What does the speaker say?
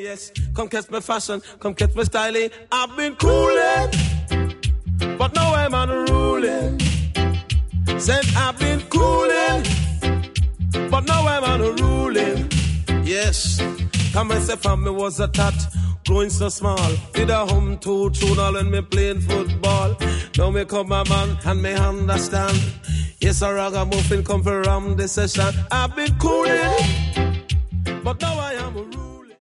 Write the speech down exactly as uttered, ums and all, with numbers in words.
yes. Come catch my fashion, come catch my styling. I've been cooling, but now I'm unruling. Said I've been cooling, but now I'm unruling. Yes, come and say family was a tat, growing so small. Did a hum to tune all when me playing football. Now me come a man and me understand. Yes, a ragamuffin come for ram the session. I've been cooling, but now